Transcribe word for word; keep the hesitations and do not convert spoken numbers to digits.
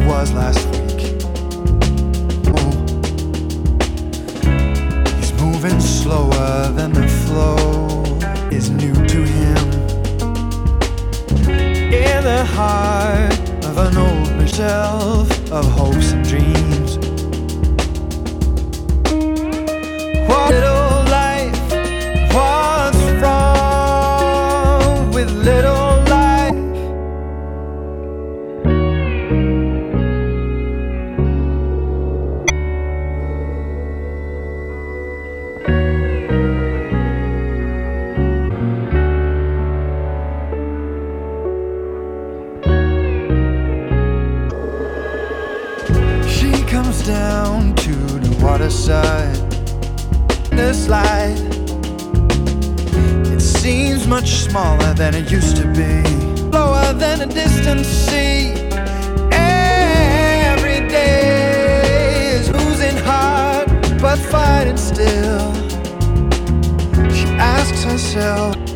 was last week. Oh, he's moving slower than the flow is new to him. In the heart of an old shelf of hopes and dreams. What little life, what's wrong with little life? She comes down to the waterside. The slide, it seems much smaller than it used to be, lower than a distant sea. Every day is losing heart, but fighting still. She asks herself,